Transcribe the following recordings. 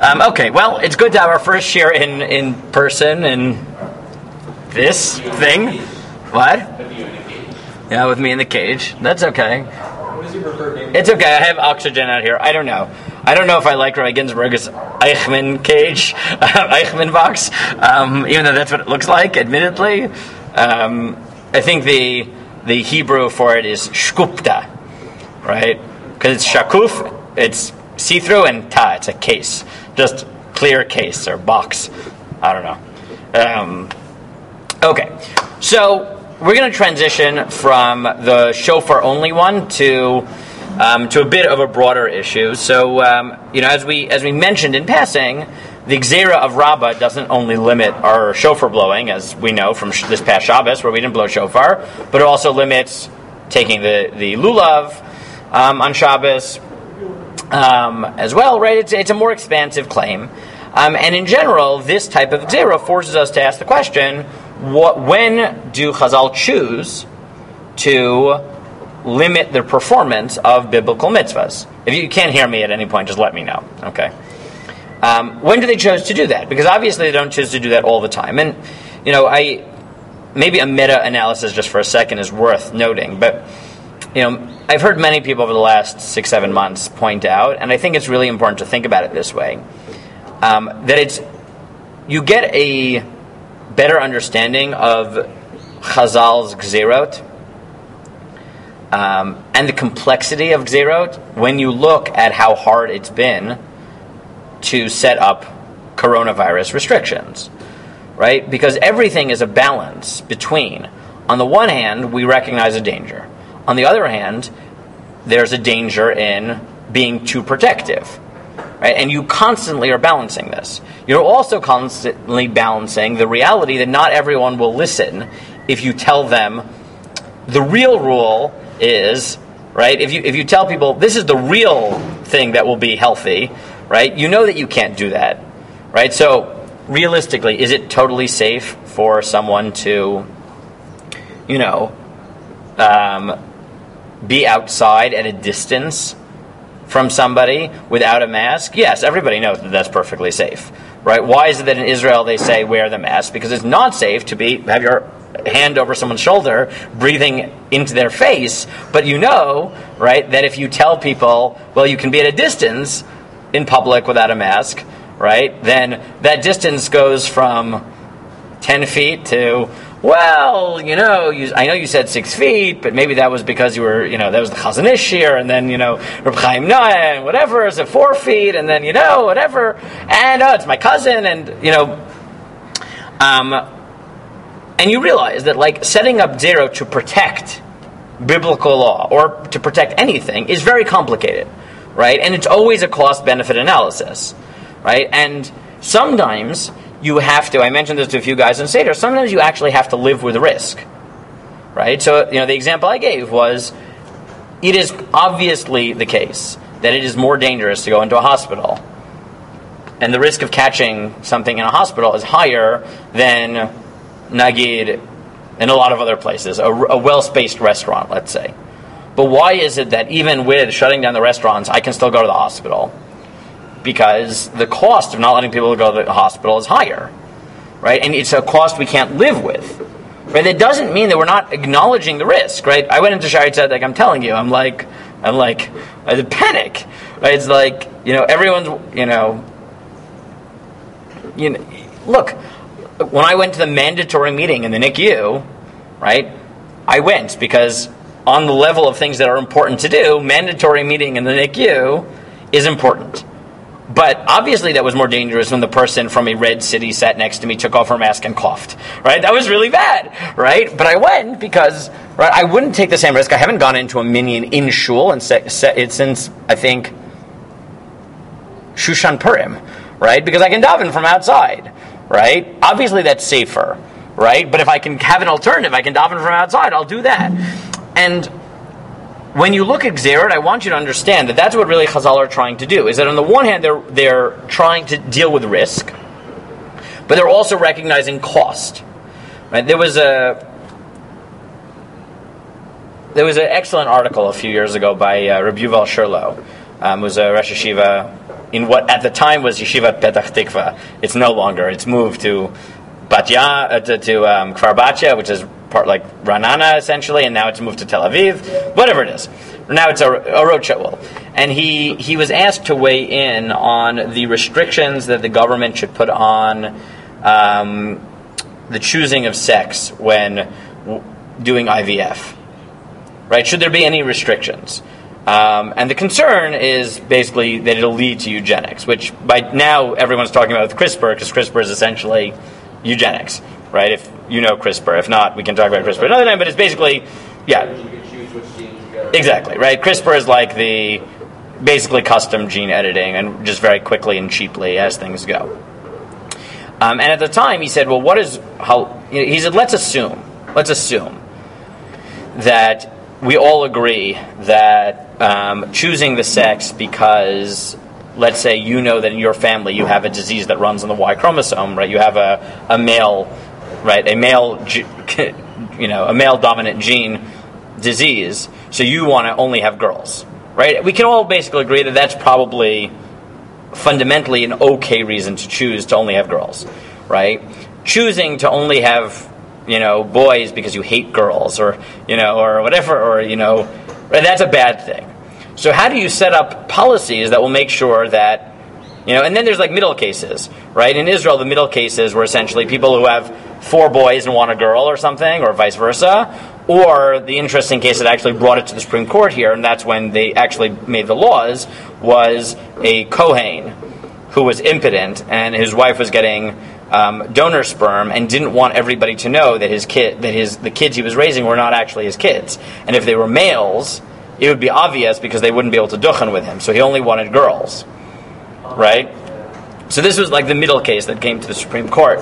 Okay, well, it's good to have our first share in person and this thing. What? Yeah, with me in the cage. That's okay. What is your preferred name? It's okay. I have oxygen out here. I don't know if I like Rabbi Ginsburg's Eichmann cage, Eichmann box, even though that's what it looks like, admittedly. I think the Hebrew for it is shkupta, right? Because it's shakuf, it's see-through, and ta, it's a case. Just clear case or box. I don't know. Okay, so we're going to transition from the shofar-only one to a bit of a broader issue. So, as we mentioned in passing, the Gzeira of Rabbah doesn't only limit our shofar blowing, as we know from this past Shabbos, where we didn't blow shofar, but it also limits taking the lulav on Shabbos as well, right? It's a more expansive claim. And in general, this type of Gzeira forces us to ask the question, when do Chazal choose to limit the performance of biblical mitzvahs? If you can't hear me at any point, just let me know. Okay. When do they choose to do that? Because obviously they don't choose to do that all the time. And, maybe a meta-analysis just for a second is worth noting. But, I've heard many people over the last 6-7 months point out, and I think it's really important to think about it this way, that you get a better understanding of Chazal's Gzeirot and the complexity of Gzeirot when you look at how hard it's been to set up coronavirus restrictions, right? Because everything is a balance between, on the one hand, we recognize a danger. On the other hand, there's a danger in being too protective, right? And you constantly are balancing this. You're also constantly balancing the reality that not everyone will listen if you tell them the real rule is, right? If you tell people this is the real thing that will be healthy, right? You know that you can't do that, right? So realistically, is it totally safe for someone to, be outside at a distance from somebody without a mask? Yes, everybody knows that that's perfectly safe, right? Why is it that in Israel they say wear the mask? Because it's not safe to have your hand over someone's shoulder, breathing into their face. But right, that if you tell people, well, you can be at a distance in public without a mask, right, then that distance goes from 10 feet to, well, I know you said 6 feet, but maybe that was because you were, that was the Chazon Ish here, and then, Reb Chaim Noah, and whatever, is it 4 feet, and then, whatever, and, it's my cousin, and, and you realize that, setting up Gzeira to protect biblical law, or to protect anything, is very complicated, right? And it's always a cost-benefit analysis, right? And sometimes you have to, I mentioned this to a few guys in Seder, sometimes you actually have to live with risk, right? So, the example I gave was, it is obviously the case that it is more dangerous to go into a hospital, and the risk of catching something in a hospital is higher than, nagid, in a lot of other places, a well-spaced restaurant, let's say. But why is it that even with shutting down the restaurants, I can still go to the hospital? Because the cost of not letting people go to the hospital is higher, right? And it's a cost we can't live with, right? That doesn't mean that we're not acknowledging the risk, right? I went into Shaarei Tzedek, I'm telling you, I'm like, I panic, right? It's like, everyone's, look, when I went to the mandatory meeting in the NICU, right, I went because on the level of things that are important to do, mandatory meeting in the NICU is important. But obviously that was more dangerous when the person from a red city sat next to me, took off her mask, and coughed. Right? That was really bad. Right? But I went because I wouldn't take the same risk. I haven't gone into a minyan in shul and it since, I think, Shushan Purim. Right? Because I can daven from outside. Right? Obviously that's safer. Right? But if I can have an alternative, I can daven from outside, I'll do that. And when you look at Gzeirot, I want you to understand that that's what really Chazal are trying to do. Is that on the one hand, they're trying to deal with risk, but they're also recognizing cost. Right? There was an excellent article a few years ago by Rabbi Yuval Sherlow, who was a Rosh Hashiva in what at the time was Yeshivat Petach Tikva. It's no longer. It's moved to Kfar Batya, which is part like Ranana essentially, and now it's moved to Tel Aviv. Whatever it is, now it's a road show. And he was asked to weigh in on the restrictions that the government should put on the choosing of sex when doing IVF. Right? Should there be any restrictions? And the concern is basically that it'll lead to eugenics, which by now everyone's talking about with CRISPR, because CRISPR is essentially eugenics, right? If you know CRISPR. If not, we can talk about CRISPR another time, but it's basically, yeah. You can choose which genes you go. Exactly, right? CRISPR is like the basically custom gene editing, and just very quickly and cheaply as things go. And at the time, he said, well, he said, let's assume that we all agree that choosing the sex because, let's say, you know that in your family you have a disease that runs on the Y chromosome, right? You have a male, right? A male dominant gene disease, so you want to only have girls, right? We can all basically agree that that's probably fundamentally an okay reason to choose to only have girls, right? Choosing to only have boys because you hate girls, or whatever, or right, that's a bad thing. So how do you set up policies that will make sure that, and then there's like middle cases, right? In Israel, the middle cases were essentially people who have 4 boys and want a girl or something, or vice versa, or the interesting case that actually brought it to the Supreme Court here, and that's when they actually made the laws, was a Kohen who was impotent, and his wife was getting donor sperm and didn't want everybody to know that the kids he was raising were not actually his kids. And if they were males, it would be obvious because they wouldn't be able to duchen with him. So he only wanted girls, right? So this was like the middle case that came to the Supreme Court.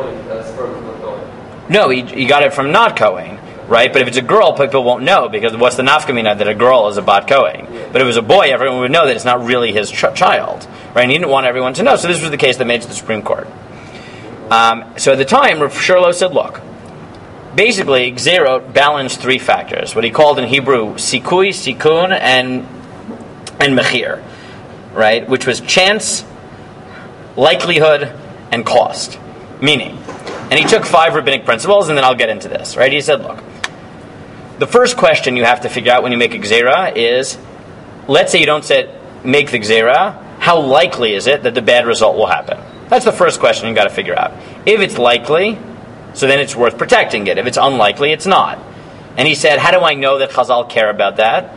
No, he got it from not Kohen, right? But if it's a girl, people won't know, because what's the nafkamina that a girl is a bat Kohen? But if it was a boy, everyone would know that it's not really his child, right? And he didn't want everyone to know. So this was the case that made it to the Supreme Court. So at the time, Rav Shurlo said, look, basically, Gzerot balanced 3 factors, what he called in Hebrew sikui, sikun, and mechir, right? Which was chance, likelihood, and cost. Meaning, and he took 5 rabbinic principles, and then I'll get into this, right? He said, look, the first question you have to figure out when you make a Gzera is, let's say you don't make the Gzera, how likely is it that the bad result will happen? That's the first question you've got to figure out. If it's likely, so then it's worth protecting it. If it's unlikely, it's not. And he said, how do I know that Chazal care about that?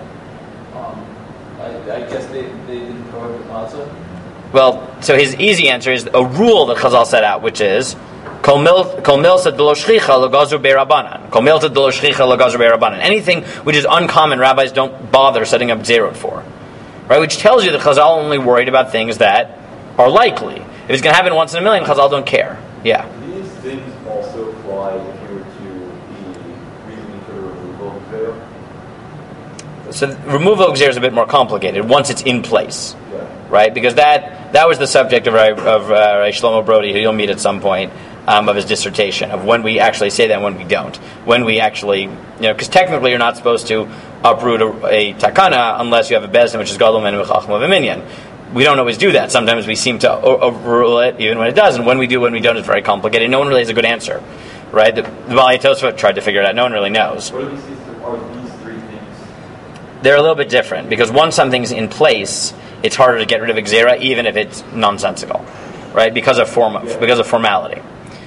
I guess they didn't prohibit matzah. Well, so his easy answer is a rule that Chazal set out, which is, Kol milsa d'lo shchicha l'gazu be'rabanan. Kol milsa d'lo shchicha l'gazu be'rabanan. Anything which is uncommon, rabbis don't bother setting up zerot for. Right? Which tells you that Chazal only worried about things that are likely. If it's going to happen once in a million, Chazal don't care. Yeah. These things also apply if you were to be reasoning for the removal of Gzera? So removal of Gzera is a bit more complicated once it's in place. Yeah. Right? Because that was the subject of Shlomo Brody, who you'll meet at some point, of his dissertation, of when we actually say that and when we don't. When we actually, because technically you're not supposed to uproot a takana unless you have a bezdin, which is gadol menu v'chacham of a minyan. We don't always do that. Sometimes we seem to overrule it even when it does, and when we do, when we don't, it's very complicated. No one really has a good answer, right? The Baalei Tosfot tried to figure it out. No one really knows. What are these 3 things? They're a little bit different, because once something's in place, it's harder to get rid of a Gzera, even if it's nonsensical, right? Because of formality.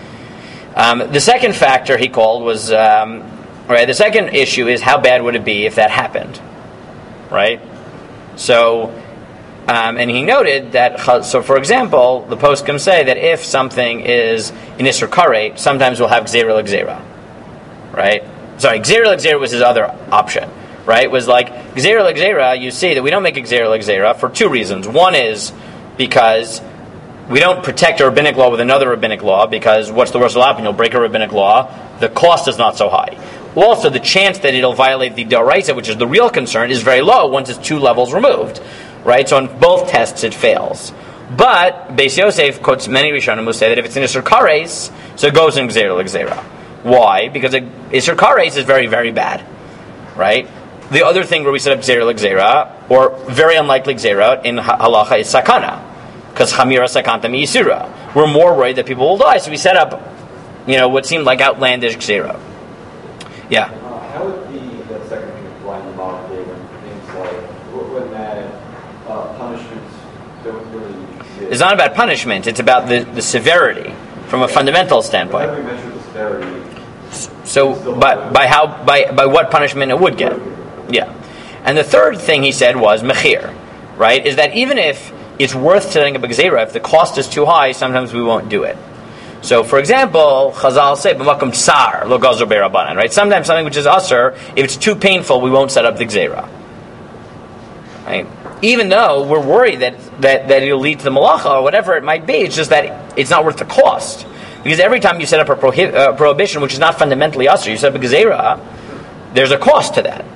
The second factor he called was, right, the second issue is how bad would it be if that happened, right? So, and he noted that, so for example, the poskim say that if something is in Isser Karet, sometimes we'll have Gzera l'Gzera, right? Sorry, Gzera l'Gzera was his other option, right? Was like, Gzera l'Gzera, you see that we don't make a Gzera l'Gzera for 2 reasons. One is because we don't protect a rabbinic law with another rabbinic law, because what's the worst that'll happen? You'll break a rabbinic law, the cost is not so high. Also, the chance that it'll violate the D'Oraisa, which is the real concern, is very low once it's 2 levels removed. Right? So on both tests it fails. But Beis Yosef quotes many Rishonim who say that if it's in Isser Kares, so it goes in Gzera l'Gzera. Why? Because Isser Kares is very, very bad. Right? The other thing where we set up Gzera l'Gzera, or very unlikely Gzera, in Halacha is Sakana. because chamira sakanta miyisura. We're more worried that people will die, so we set up, what seemed like outlandish gzera. Yeah. How would that second thing apply in the modern day when things like that punishments don't really exist? It's not about punishment; it's about the severity from a fundamental standpoint. How do we measure the severity? So, by what punishment it would get? Yeah. And the third thing he said was mechir, right? Is that even if it's worth setting up a gzeira, if the cost is too high, sometimes we won't do it. So, for example, Chazal say b'makom tsar lo gazer be'rabanan, right? Sometimes something which is usher, if it's too painful, we won't set up the gzeira, right? Even though we're worried that it'll lead to the malacha or whatever it might be, it's just that it's not worth the cost. Because every time you set up a prohibition, which is not fundamentally usher, you set up a gzeira, there's a cost to that.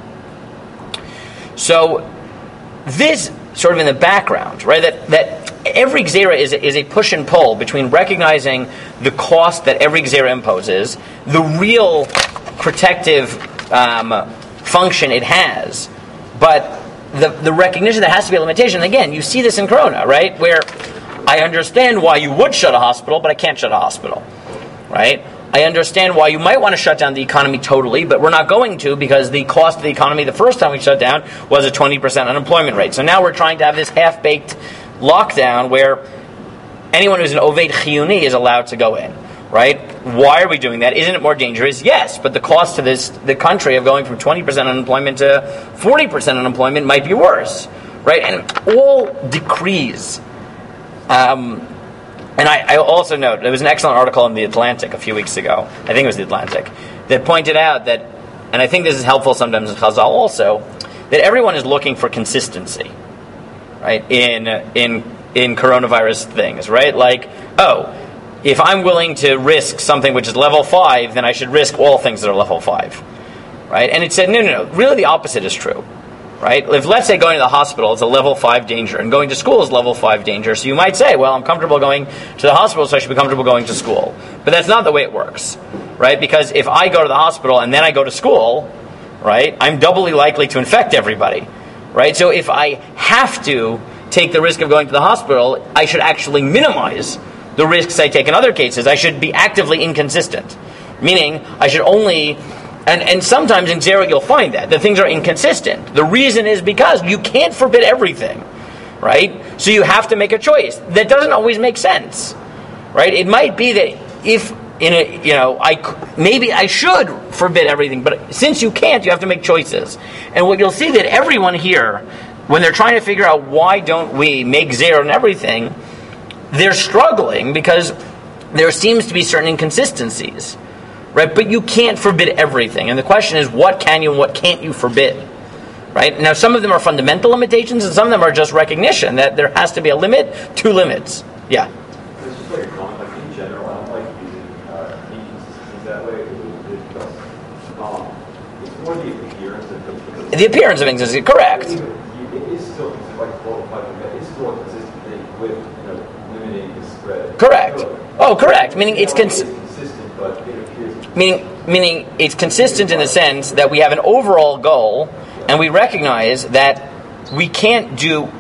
So, this sort of in the background, right? That every gzeira is a push and pull between recognizing the cost that every gzeira imposes, the real protective function it has, but the recognition that has to be a limitation. Again, you see this in Corona, right? Where I understand why you would shut a hospital, but I can't shut a hospital, right? I understand why you might want to shut down the economy totally, but we're not going to because the cost of the economy the first time we shut down was a 20% unemployment rate. So now we're trying to have this half-baked lockdown where anyone who's an oved chiyuni is allowed to go in, right? Why are we doing that? Isn't it more dangerous? Yes, but the cost to the country of going from 20% unemployment to 40% unemployment might be worse, right? And all decrees. And I also note, there was an excellent article in The Atlantic a few weeks ago, I think it was The Atlantic, that pointed out that, and I think this is helpful sometimes in Chazal also, that everyone is looking for consistency, right, in coronavirus things, right? Like, if I'm willing to risk something which is level 5, then I should risk all things that are level 5, right? And it said, no, really the opposite is true. Right? If, let's say, going to the hospital is a level 5 danger, and going to school is level 5 danger, so you might say, well, I'm comfortable going to the hospital, so I should be comfortable going to school. But that's not the way it works, right? Because if I go to the hospital and then I go to school, right, I'm doubly likely to infect everybody, right? So if I have to take the risk of going to the hospital, I should actually minimize the risks I take in other cases. I should be actively inconsistent, meaning I should only... And sometimes in Gzera you'll find that things are inconsistent. The reason is because you can't forbid everything, right? So you have to make a choice. That doesn't always make sense, right? It might be that if maybe I should forbid everything, but since you can't, you have to make choices. And what you'll see that everyone here, when they're trying to figure out why don't we make Gzera and everything, they're struggling because there seems to be certain inconsistencies. Right, but you can't forbid everything. And the question is, what can you and what can't you forbid? Right? Now, some of them are fundamental limitations, and some of them are just recognition that there has to be a limit, 2 limits. Yeah? It's just like a comment, like in general, I don't like using inconsistencies that way. It's more the appearance of things. The appearance of inconsistency, correct. It is still like it's still a consistent thing with limiting the spread. Correct. Oh, correct. Meaning it's consistent, but it appears. Meaning it's consistent in the sense that we have an overall goal, and we recognize that we can't do.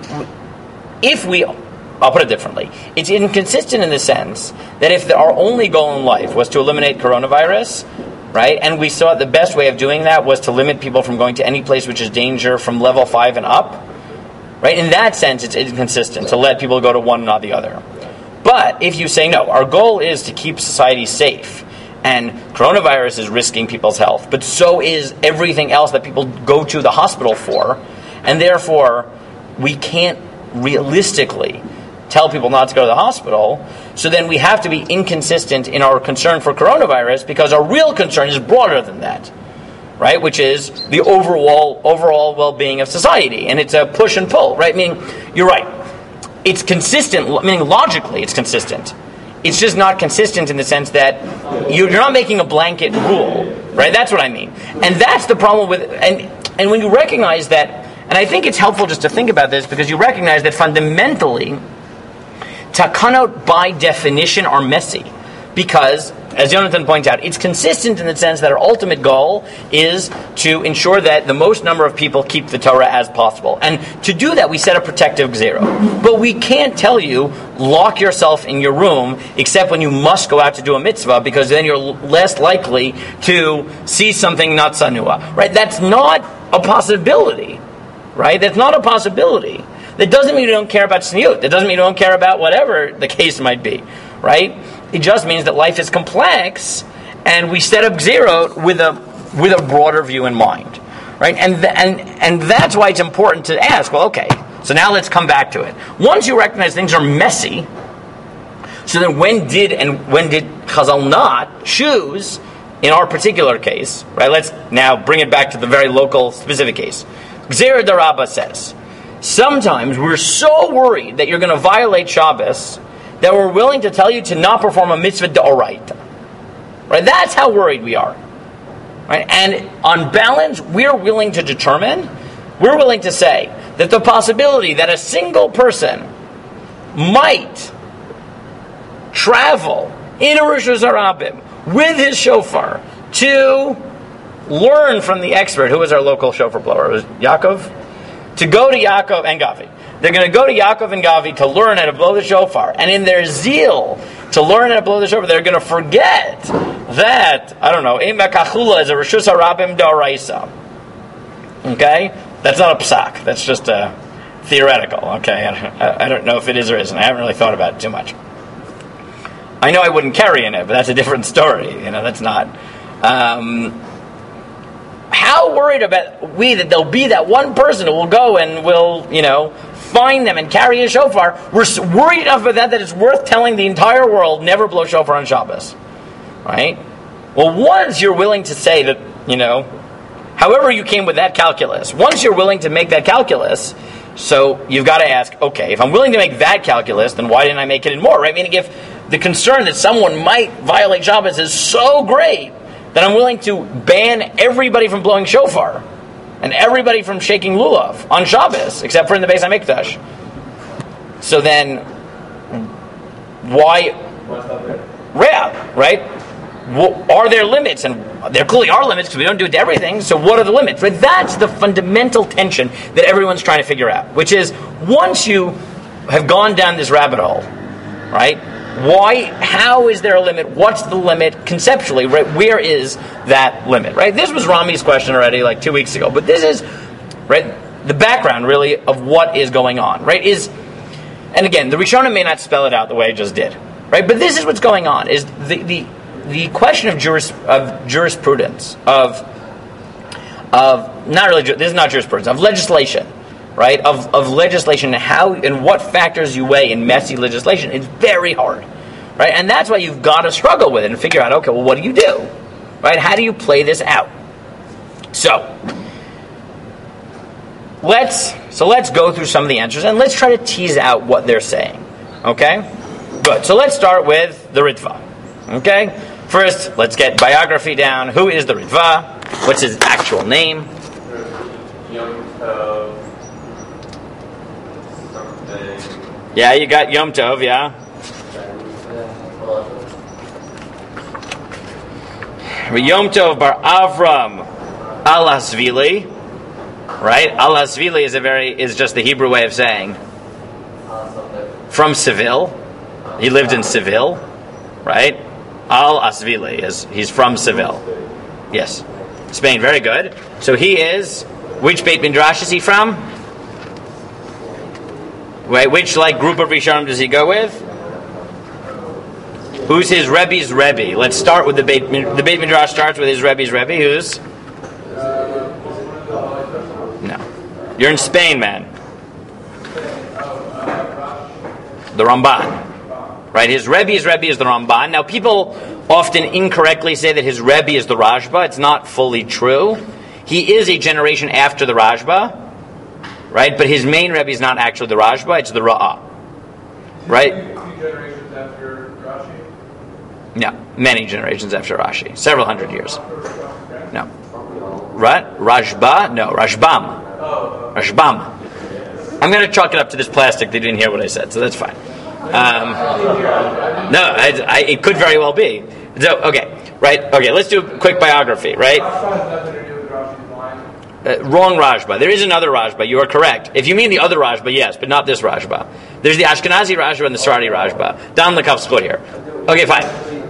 I'll put it differently. It's inconsistent in the sense that if our only goal in life was to eliminate coronavirus, right, and we saw the best way of doing that was to limit people from going to any place which is danger from level 5 and up, right? In that sense, it's inconsistent to let people go to one and not the other. But if you say no, our goal is to keep society safe. And coronavirus is risking people's health, but so is everything else that people go to the hospital for. And therefore, we can't realistically tell people not to go to the hospital. So then we have to be inconsistent in our concern for coronavirus because our real concern is broader than that, right? Which is the overall well-being of society. And it's a push and pull, right? Meaning, you're right. It's consistent, meaning logically it's consistent. It's just not consistent in the sense that you're not making a blanket rule, right? That's what I mean. And that's the problem with, and when you recognize that, and I think it's helpful just to think about this because you recognize that fundamentally, takanot by definition are messy. Because, as Jonathan points out, it's consistent in the sense that our ultimate goal is to ensure that the most number of people keep the Torah as possible. And to do that, we set a protective gzera. But we can't tell you, lock yourself in your room, except when you must go out to do a mitzvah, because then you're less likely to see something not sanua. Right? That's not a possibility. Right? That's not a possibility. That doesn't mean you don't care about tzniut. That doesn't mean you don't care about whatever the case might be. Right? It just means that life is complex, and we set up gzerot with a broader view in mind. Right? And that's why it's important to ask, well, okay, so now let's come back to it. Once you recognize things are messy, so then when did Chazal not choose in our particular case, right? Let's now bring it back to the very local, specific case. Gzera Darabba says, sometimes we're so worried that you're going to violate Shabbos that we're willing to tell you to not perform a mitzvah d'oraita. Right? That's how worried we are. Right? And on balance, we're willing to say that the possibility that a single person might travel in a Rosh Hashanah with his shofar to learn from the expert, who was our local shofar blower? It was Yaakov? To go to Yaakov and Gavi. They're going to go to Yaakov and Gavi to learn how to blow the shofar. And in their zeal to learn how to blow the shofar, they're going to forget that, I don't know, Emek Achula is a Reshus HaRabim D'Oraisa. Okay? That's not a psak. That's just a theoretical. Okay? I don't know if it is or isn't. I haven't really thought about it too much. I know I wouldn't carry in it, but that's a different story. That's not... how worried about we that there'll be that one person who will go and will, find them and carry a shofar. We're worried enough about that it's worth telling the entire world never blow shofar on Shabbos. Right? Well, once you're willing to say that, however you came with that calculus, once you're willing to make that calculus, so you've got to ask, okay, if I'm willing to make that calculus, then why didn't I make it in more? Right? Meaning if the concern that someone might violate Shabbos is so great, that I'm willing to ban everybody from blowing shofar and everybody from shaking lulav on Shabbos, except for in the Beis HaMikdash. So then, why? Right? Are there limits? And there clearly are limits because we don't do it to everything. So what are the limits? But that's the fundamental tension that everyone's trying to figure out, which is once you have gone down this rabbit hole, right? Why? How is there a limit? What's the limit conceptually? Right? Where is that limit? Right? This was Rami's question already, like 2 weeks ago. But this is the background, really, of what is going on. Right? And again, the Rishonim may not spell it out the way I just did. Right? But this is what's going on. Is the question of jurisprudence of not really. This is not jurisprudence of legislation. Right, of legislation and how and what factors you weigh in messy legislation, it's very hard, right? And that's why you've got to struggle with it and figure out, okay, well, what do you do, right? How do you play this out? So let's go through some of the answers and let's try to tease out what they're saying. Okay, good. So let's start with the Ritva. Okay, first let's get biography down. Who is the Ritva? What's his actual name? Yeah, you got Yom Tov, yeah. Yom Tov bar Avram al-Hasvili, right? Al-Hasvili is just the Hebrew way of saying from Seville. He lived in Seville, right? Al-Hasvili he's from Seville. Yes, Spain. Very good. So he is. Which Beit Midrash is he from? Right, which group of Rishonim does he go with? Who's his Rebbe's Rebbe? Let's start with the Beit Midrash starts with his Rebbe's Rebbe. Who's? No, you're in Spain, man. The Ramban, right? His Rebbe's Rebbe is the Ramban. Now, people often incorrectly say that his Rebbe is the Rashba. It's not fully true. He is a generation after the Rashba. Right, but his main Rebbe is not actually the Rashba; it's the Ra'ah. Right? 2 generations after Rashi. Yeah, many generations after Rashi, several hundred years. No, right? Rashba? No, Rashbam. Rashbam. I'm going to chalk it up to this plastic. They didn't hear what I said, so that's fine. No, it could very well be. So, okay, right? Okay, let's do a quick biography, right? Rashba has nothing to do with Rashi's line. Wrong Rashba. There is another Rashba. You are correct. If you mean the other Rashba, yes, but not this Rashba. There's the Ashkenazi Rashba and the Sephardi Rashba. Dam Lekav Schut here. Okay, fine.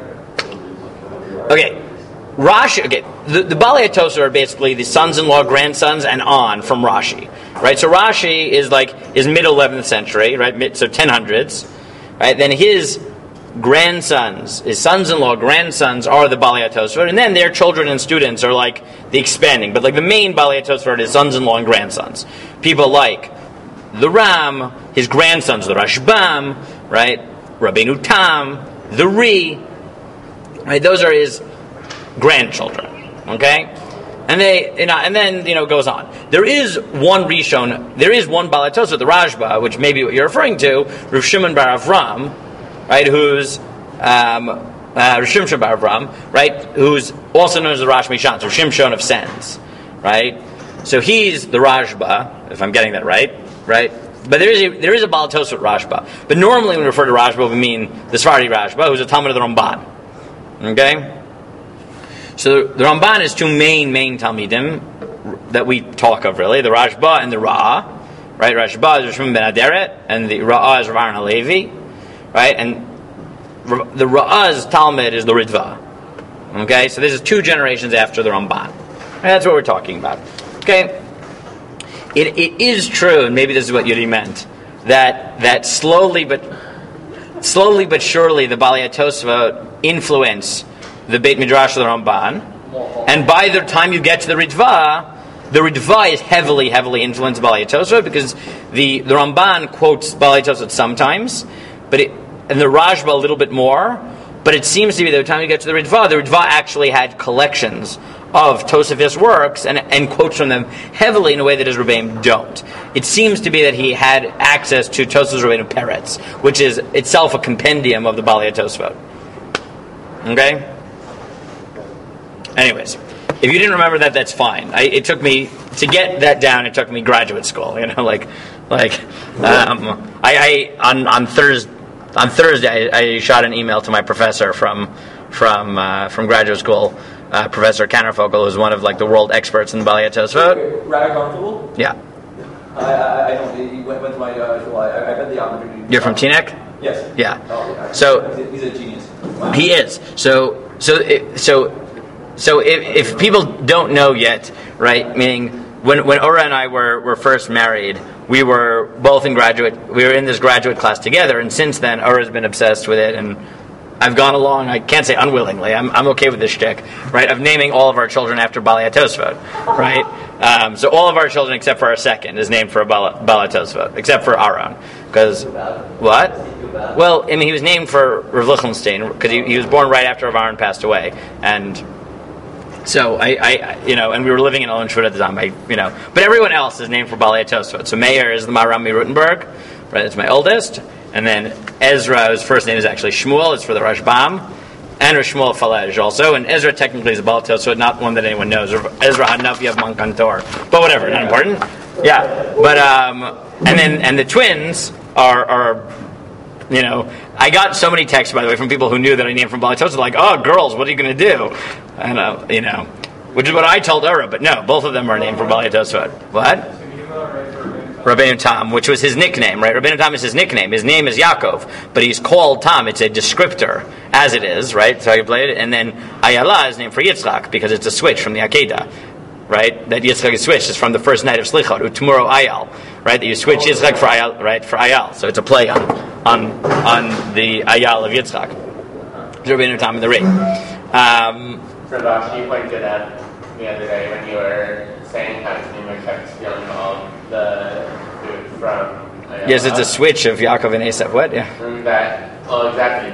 Okay, Rashi. Okay, the Balei HaTosafot are basically the sons-in-law, grandsons, and on from Rashi, right? So Rashi is mid 11th century, right? So 1000s, right? Then his grandsons, his sons-in-law, grandsons are the Balei HaTosafot, and then their children and students are like the expanding. But like the main Balei HaTosafot are his sons-in-law and grandsons. People like the Ram, his grandsons, the Rashbam, right? Rabbeinu Tam, the Ri, right? Those are his grandchildren. Okay, and then it goes on. There is one Rishon, there is one Balei HaTosafot, the Rashba, which may be what you're referring to, Rav Shimon bar Avram, right? Who's Rav Shimshon bar Avram, right? Who's also known as the Rosh Mishan, so Shimshon of Sens, right? So he's the Rashba, if I'm getting that right? But there is a Balei HaTosafot Rashba. But normally when we refer to Rashba, we mean the Sephardi Rashba, who's a Talmud of the Ramban. Okay? So the Ramban is two main Talmidim that we talk of, really. The Rashba and the Ra'ah. Right? Rashba is Rav Shimon ben Aderet, and the Ra'ah is Rav Aaron HaLevi. Right? And the Ra'ah's Talmud is the Ritva. Okay? So this is 2 generations after the Ramban. And that's what we're talking about. Okay? It is true, and maybe this is what Yuri meant, that slowly but surely the Balei HaTosafot influence the Beit Midrash of the Ramban, and by the time you get to the Ritva is heavily influenced by Balei HaTosafot, because the Ramban quotes Balei HaTosafot sometimes, and the Rashba a little bit more, but it seems to be that by the time you get to the Ritva actually had collections of Tosafos works and quotes from them heavily in a way that his Rebbeim don't. It seems to be that he had access to Tosafos Rabbeinu Peretz, which is itself a compendium of the Balei HaTosafot. Okay? Anyways, if you didn't remember that, that's fine. It took me to get that down. It took me graduate school. On Thursday, I shot an email to my professor from graduate school. Professor Kannerfogel, who's one of the world experts in the Balei HaTosafot. Rather comfortable? Yeah. I don't. He went to my school. I had the opportunity. You're from Teaneck? Yes. Yeah. Oh, yeah. So he's a genius. Wow. He is. So if people don't know yet, right? Meaning when Ora and I were first married, we were both in this graduate class together, and since then Ora's been obsessed with it, and I've gone along, I can't say unwillingly, I'm okay with this shtick, right, of naming all of our children after Balei HaTosafot, right? So all of our children except for our second is named for a Balei HaTosafot, except for Aaron. Because, what? Well, I mean, he was named for Rav Lichtenstein, because he was born right after Rav Aaron passed away, and so and we were living in Olenshut at the time, but everyone else is named for Balei HaTosafot. So Meir is the Maharam Rutenberg, right, it's my oldest. And then Ezra, whose first name is actually Shmuel, is for the Rashbam, and Rav Shmuel Falej also. And Ezra technically is a Balei HaTosafot, not one that anyone knows. Ezra Hanafi of Mankantor, but whatever, not important. Yeah, but and the twins are I got so many texts, by the way, from people who knew that I named from Balei HaTosafot, like, oh, girls, what are you going to do? And which is what I told Ura, but no, both of them are named from Balei HaTosafot. What? Rabbeinu Tam, which was his nickname, right? Rabbeinu Tam is his nickname. His name is Yaakov, but he's called Tam. It's a descriptor, as it is, right? So you played it. And then Ayala is named for Yitzchak, because it's a switch from the Akedah, right? That Yitzchak is switched. It's from the first night of Slichot, U'Tomorrow Ayal, right? That you switch Yitzchak for Ayal, right? For Ayal. So it's a play on the Ayal of Yitzchak. Rabbeinu Tam and the Ri. Rabash, you pointed out the other day when you were saying how Tzimmer kept stealing all the food from Ayala. Yes, it's a switch of Yaakov and Esav. What? Yeah. Exactly.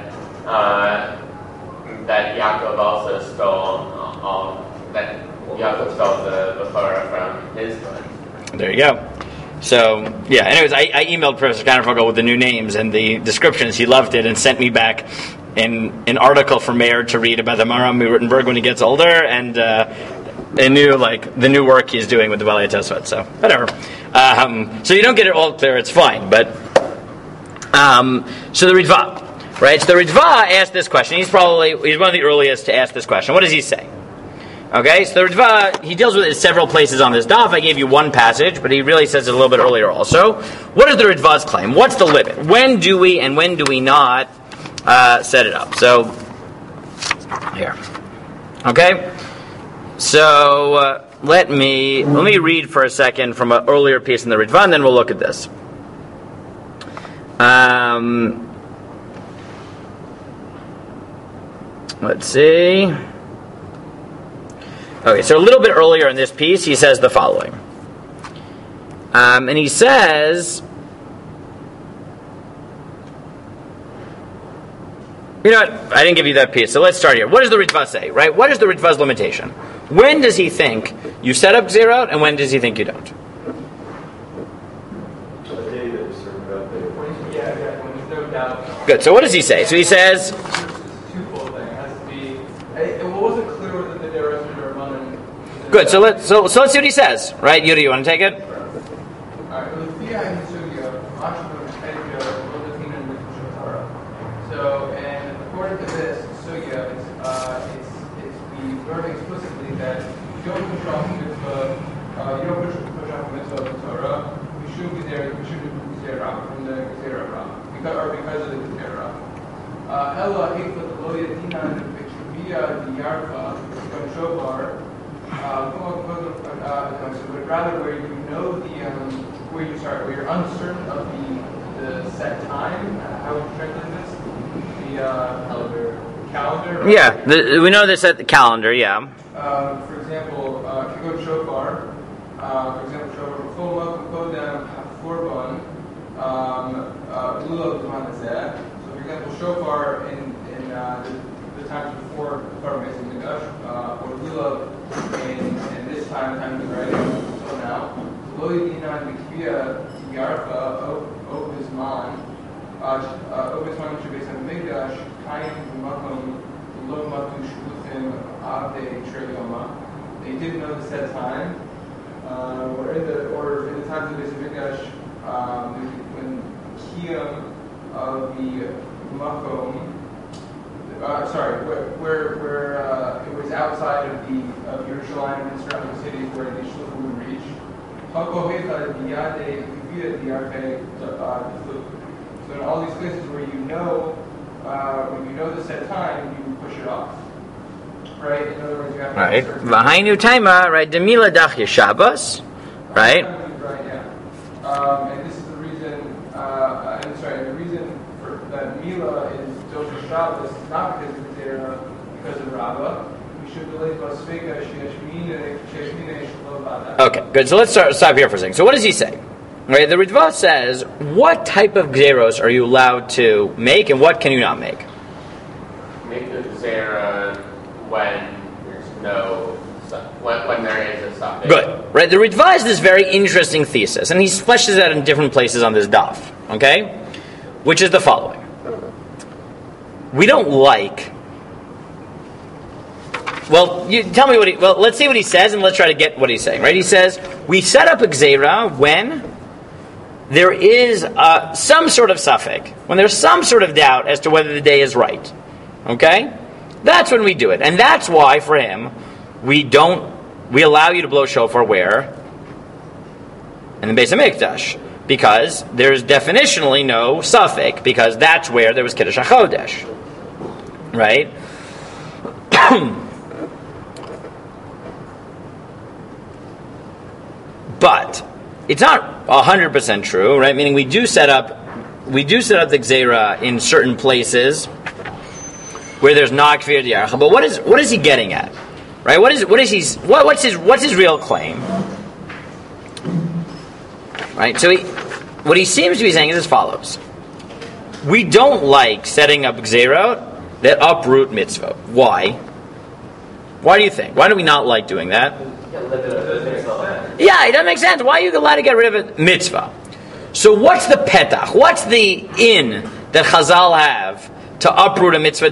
That Yaakov also stole Yaakov stole the Torah from his son. There you go. So, yeah, anyways, I emailed Professor Kannerfogel with the new names and the descriptions. He loved it and sent me back an article for Meir to read about the Maharam Rutenberg when he gets older, and the new work he's doing with the Balei HaTosafot. So, whatever. So you don't get it all clear, it's fine. But so the Ritva, Right? So the Ritva asked this question. He's one of the earliest to ask this question. What does he say? Okay, so the Ritva, he deals with it several places on this daf. I gave you one passage, but he really says it a little bit earlier also. What is the Ritva's claim? What's the limit? When do we and when do we not set it up? So, here. Okay? So, let me read for a second from an earlier piece in the Ritva, and then we'll look at this. Let's see. Okay, so a little bit earlier in this piece, he says the following. And he says, you know what, I didn't give you that piece, so let's start here. What does the Ritva say, right? What is the Ritva's limitation? When does he think you set up Gzerot, and when does he think you don't? Good, so what does he say? So he says, good. So let's see what he says, right? Yuri, you want to take it? So, and according to this sugya, it's we learn explicitly that you don't push off mitzvah, you don't push off mitzvah of the Torah. We shouldn't be there. We shouldn't be zera from the zera because of the zera. Ella hekla lo yadinan v'kivia diyarfa from shofar. But rather where you know where you're uncertain of the set time. How would you translate this? The calendar. Yeah, we know this at the calendar. Yeah. For example, Kigod Shofar. For example, Shofar B'chol Kodem Haforban Lulav Zman Hazeh. So, for example, Shofar in the times before the Torah Beis Hamikdash, or Lulav in this time of the writing until now. Lo Yedinan Mikvia Yarfa Obizman. Obizman Shabbos Hamikdash Kain B'makom Lo Matu Shluchim Avdei Treyoma. They didn't know the set time, or in the times of the Beis Hamikdash, when Kiyam of the Makom. Where it was outside of Yerushalayim and surrounding cities where the shluchim would reach. So in all these places where you know the set time, you push it off. Right? In other words, you have to. Right. V'hainu taima, right? Demila dachya Shabbos, right? Right. Yeah. And this is the reason. The reason for that Mila is Doshah Shabbos is not because of the Zera, because of Rabbah. We should believe Basvega Sheshmina Shelo. Okay, good. So let's stop here for a second. So what does he say? Right, the Ritva says, what type of Gzeros are you allowed to make, and what can you not make? Make the Gzera when there is a suffix. Good. Right, the Ritva has this very interesting thesis, and he fleshes it out in different places on this daf. Okay, which is the following. We don't like. Well, you tell me let's see what he says, and let's try to get what he's saying. Right? He says we set up a gzeira when there is some sort of suffix, when there's some sort of doubt as to whether the day is right. Okay, that's when we do it, and that's why for him we allow you to blow shofar where in the Beis Hamikdash. Because there's definitionally no suffix, because that's where there was Kiddush HaChodesh. Right? But it's not 100% true, right? Meaning we do set up the Gzeira in certain places where there's not Kfir D'Yarcha. But what is he getting at? Right? What's his real claim? Right? So what he seems to be saying is as follows. We don't like setting up Gzeirot that uproot mitzvah. Why? Why do you think? Why do we not like doing that? Yeah, it doesn't make sense. Why are you allowed to get rid of a mitzvah? So what's the petach? What's the in that Chazal have to uproot a mitzvah?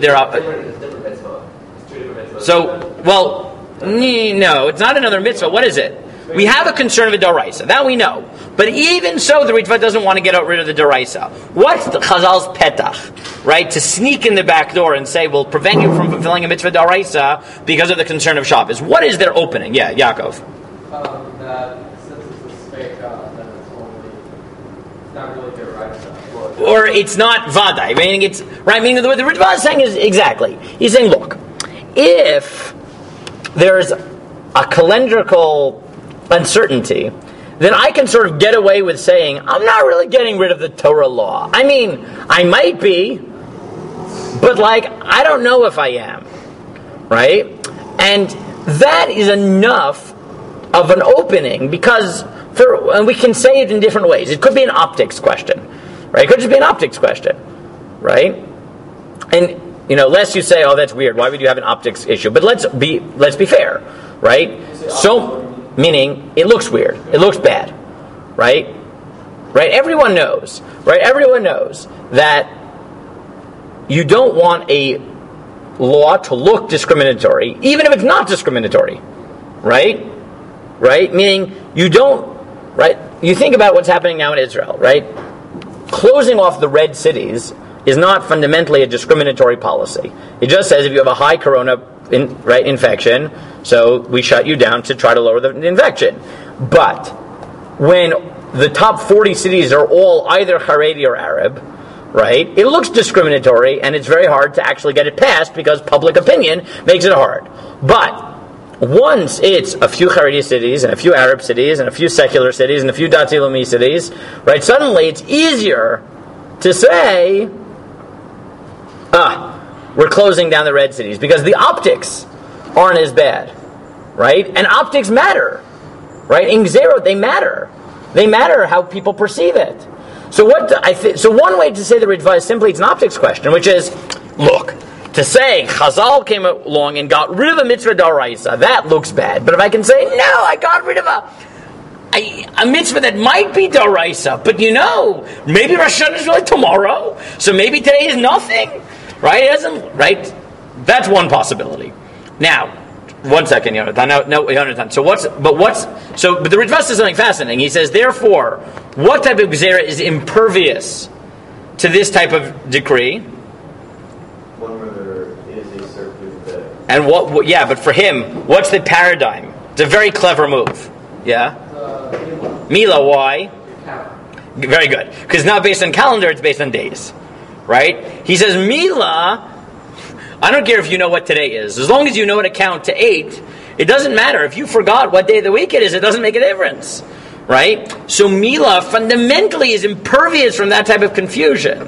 So, well, no, it's not another mitzvah. What is it? We have a concern of a doraisa. That we know. But even so, the Ritva doesn't want to get rid of the doraisa. What's the Chazal's petach? right, to sneak in the back door and say, we'll prevent you from fulfilling a mitzvah d'oraisa because of the concern of Shabbos. What is their opening? Yeah, Yaakov. That since it's a spake, then it's not really d'oraisa. Or it's not vadai, meaning it's right. Meaning what the Ritva is saying is exactly. He's saying, look, if there's a calendrical uncertainty, then I can sort of get away with saying I'm not really getting rid of the Torah law. I mean, I might be, but I don't know if I am, right? And that is enough of an opening because and we can say it in different ways. It could be an optics question, right? It could just be an optics question, right? And lest you say, "Oh, that's weird. Why would you have an optics issue?" But let's be fair, right? So, meaning it looks weird. It looks bad, right? Right? Everyone knows, right? Everyone knows that you don't want a law to look discriminatory, even if it's not discriminatory, right? Right? Meaning you don't, right? You think about what's happening now in Israel, right? Closing off the red cities is not fundamentally a discriminatory policy. It just says if you have a high corona infection, so we shut you down to try to lower the infection. But when the top 40 cities are all either Haredi or Arab, right, it looks discriminatory and it's very hard to actually get it passed because public opinion makes it hard. But once it's a few Haredi cities and a few Arab cities and a few secular cities and a few Dati Leumi cities, right, suddenly it's easier to say, we're closing down the red cities because the optics aren't as bad, right? And optics matter, right? In Gzerot, they matter. They matter how people perceive it. So so one way to say the Ritva is simply it's an optics question, which is, look, to say Chazal came along and got rid of a mitzvah d'oraisa, that looks bad. But if I can say, no, I got rid of a mitzvah that might be d'oraisa, but maybe Rosh Hashanah is really tomorrow, so maybe today is nothing. Right? It doesn't. Right? That's one possibility. Now, 1 second, Yonatan. No, Yonatan. But the Ritva says something fascinating. He says, therefore, what type of gzera is impervious to this type of decree? One where there is a certain bit. And what? Yeah, but for him, what's the paradigm? It's a very clever move. Yeah. Mila. Why? Very good. Because it's not based on calendar; it's based on days. Right? He says, Mila, I don't care if you know what today is. As long as you know how to count to 8, it doesn't matter. If you forgot what day of the week it is, it doesn't make a difference. Right? So Mila fundamentally is impervious from that type of confusion.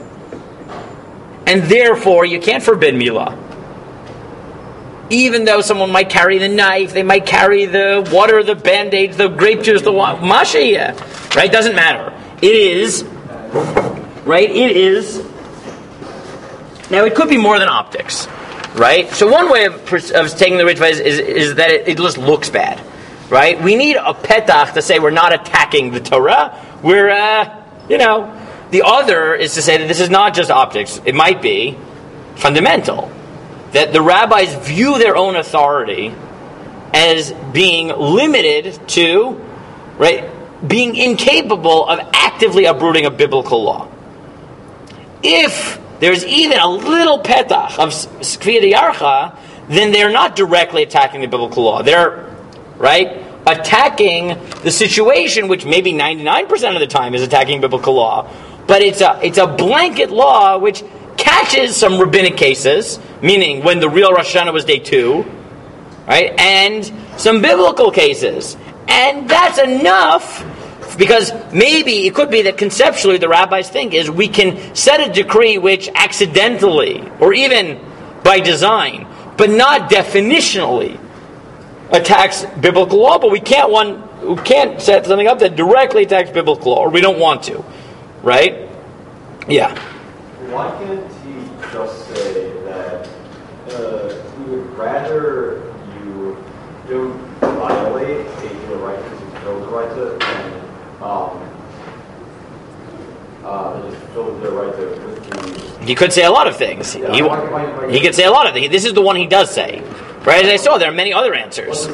And therefore, you can't forbid Mila. Even though someone might carry the knife, they might carry the water, the band-aids, the grape juice, the mashayah. Right? Doesn't matter. It is. Right? It is. Now, it could be more than optics, right? So one way of taking the Ritva is that it just looks bad, right? We need a petach to say we're not attacking the Torah. We're, The other is to say that this is not just optics. It might be fundamental. That the rabbis view their own authority as being limited to, right, being incapable of actively uprooting a biblical law. If there's even a little petach of Kfiyah D'Yarcha, then they're not directly attacking the biblical law. They're, right, attacking the situation, which maybe 99% of the time is attacking biblical law. But it's a blanket law which catches some rabbinic cases, meaning when the real Rosh Hashanah was day 2, right, and some biblical cases. And that's enough. Because maybe it could be that conceptually the rabbis think is we can set a decree which accidentally, or even by design, but not definitionally attacks biblical law, but we can't set something up that directly attacks biblical law, or we don't want to. Right? Yeah. Why can't he just say that he would rather you don't violate a human right because you fulfill the right to just fulfill the right to. He could say a lot of things. He could say a lot of things. This is the one he does say. Right? As I saw, there are many other answers.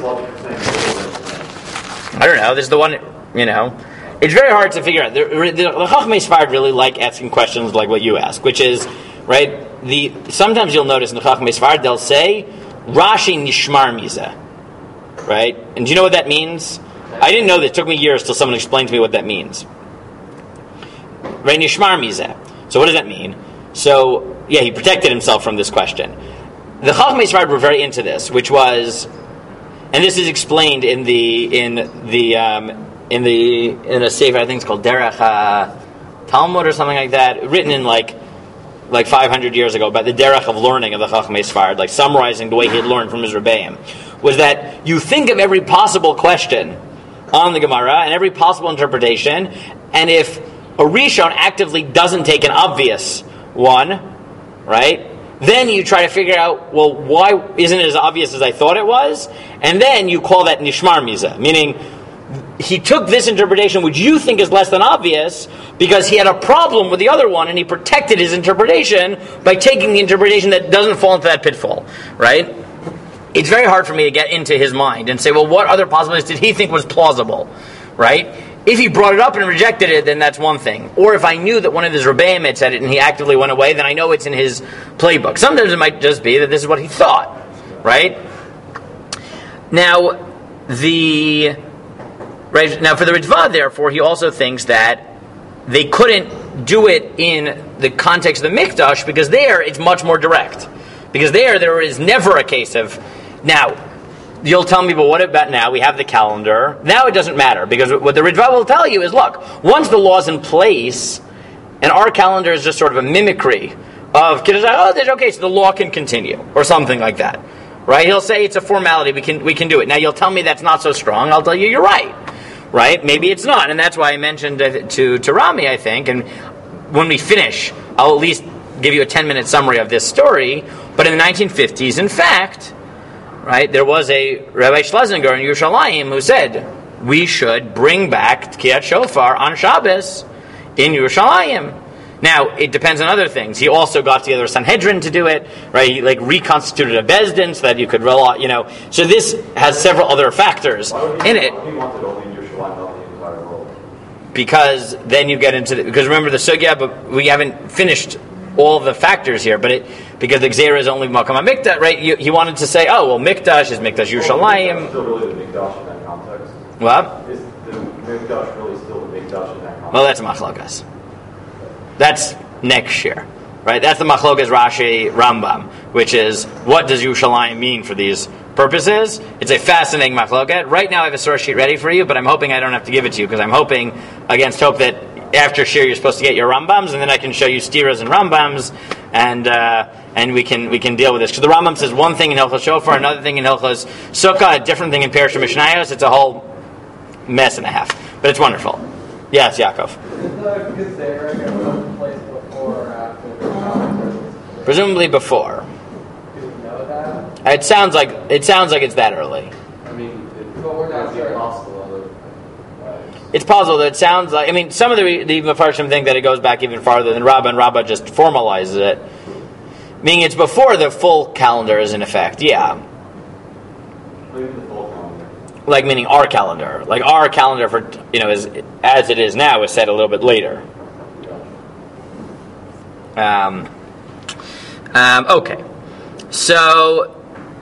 I don't know. This is the one, It's very hard to figure out. The Chachmei Sfard really like asking questions like what you ask, which is, right? Sometimes you'll notice in the Chachmei Sfard they'll say Rashi Nishmar Mizeh, right? And do you know what that means? I didn't know that. It took me years till someone explained to me what that means. Right, Nishmar Mizeh. So what does that mean? So he protected himself from this question. The Chachmei Sfard were very into this, which was, and this is explained in a sefer, I think it's called Derech Talmud or something like that, written in like 500 years ago, about the derech of learning of the Chachmei Sfard, like summarizing the way he had learned from his Rebbeim, was that you think of every possible question on the Gemara and every possible interpretation, and if a Rishon actively doesn't take an obvious one, right, then you try to figure out, well, why isn't it as obvious as I thought it was? And then you call that Nishmar Mizeh, meaning he took this interpretation, which you think is less than obvious, because he had a problem with the other one, and he protected his interpretation by taking the interpretation that doesn't fall into that pitfall, right? It's very hard for me to get into his mind and say, well, what other possibilities did he think was plausible, right? If he brought it up and rejected it, then that's one thing. Or if I knew that one of his Rebbeim had said it and he actively went away, then I know it's in his playbook. Sometimes it might just be that this is what he thought, right? Now, for the Ritva, therefore, he also thinks that they couldn't do it in the context of the Mikdash, because there it's much more direct. Because there is never a case of, now, you'll tell me, but what about now? We have the calendar. Now it doesn't matter, because what the Ritva will tell you is, look, once the law's in place, and our calendar is just sort of a mimicry of, okay, so the law can continue, or something like that. Right? He'll say it's a formality, we can do it. Now you'll tell me that's not so strong, I'll tell you you're right. Right? Maybe it's not, and that's why I mentioned to Rami, I think, and when we finish, I'll at least give you a 10-minute summary of this story, but in the 1950s, in fact, right, there was a Rabbi Schlesinger in Yerushalayim who said, we should bring back Tkiyat Shofar on Shabbos in Yerushalayim. Now, it depends on other things. He also got together a Sanhedrin to do it, right? He reconstituted a Bezdin so that you could rely, So this has several other factors in it. He wanted only in Yerushalayim, not the entire world. Because then you get into because remember the sugya, but we haven't finished all of the factors here. But because the Gzeira is only Makam HaMikdash, right? He wanted to say, oh well, Mikdash is Mikdash Yerushalayim. Still really the Mikdash in that context. What? Is the Mikdash really still the Mikdash in that context? Well, that's Machlokas. That's next year, right? That's the Machlokas Rashi Rambam, which is what does Yerushalayim mean for these purposes? It's a fascinating Machloket. Right now I have a source sheet ready for you, but I'm hoping I don't have to give it to you, because I'm hoping against hope that after Shir you're supposed to get your Rambams, and then I can show you Stiras and Rambams, and we can deal with this. Because the Rambam says one thing in Hilchos Shofar, another thing in Hilchos Sukkah, a different thing in Perush Mishnayos. It's a whole mess and a half, but it's wonderful. Yes, Yaakov. Is the Gezerah going to take place before or after the Shabbat? Presumably before. Do we know that? It sounds like it's that early. I mean, But we're not sure. possible. It's possible that it sounds like. I mean, some of the Mefarshim think that it goes back even farther than Rabbah, and Rabbah just formalizes it, meaning it's before the full calendar is in effect. Yeah. Maybe the full calendar. Like meaning our calendar. Like our calendar for is as it is now is set a little bit later. Okay. So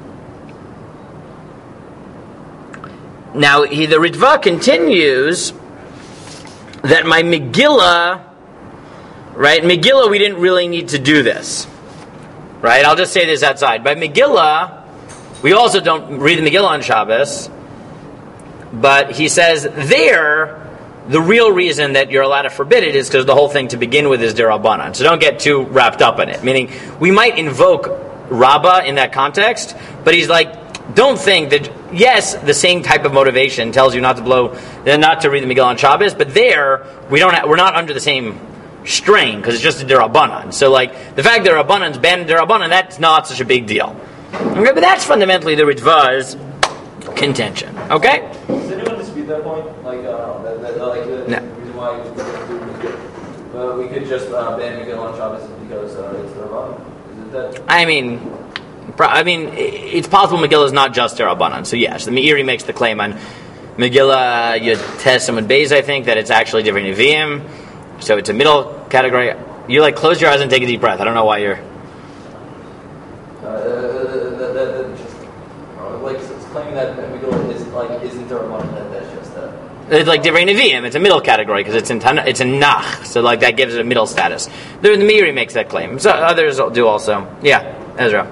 now the Ritva continues that my Megillah, right? Megillah, we didn't really need to do this, right? I'll just say this outside. By Megillah, we also don't read the Megillah on Shabbos. But he says there, the real reason that you're allowed to forbid it is because the whole thing to begin with is Derabanan. So don't get too wrapped up in it. Meaning, we might invoke Rabbah in that context, but he's like, don't think that, yes, the same type of motivation tells you not to read the Megillah on Shabbos, but there, we're not under the same strain, because it's just a Derabanan. So like, the fact that Derabanan's banned Derabanan, that's not such a big deal. Okay, but that's fundamentally the Ritva's contention. Okay? Does anyone dispute that point? Like, the reason why we could just ban Megillah on Shabbos is because it's the Rabbanan? Is it that? I mean, it's possible Megillah is not just Derabanan. So yes, the Meiri makes the claim on Megillah Yotes Amud Beis, I think, that it's actually different Nevi'im. So it's a middle category. You like close your eyes and take a deep breath. I don't know why you're. It's claiming that Megillah isn't a Rabbanan. That's just It's like Divrei Nevi'im. It's a middle category because it's a nach. So like that gives it a middle status. The Meiri makes that claim. So others do also. Yeah, Ezra.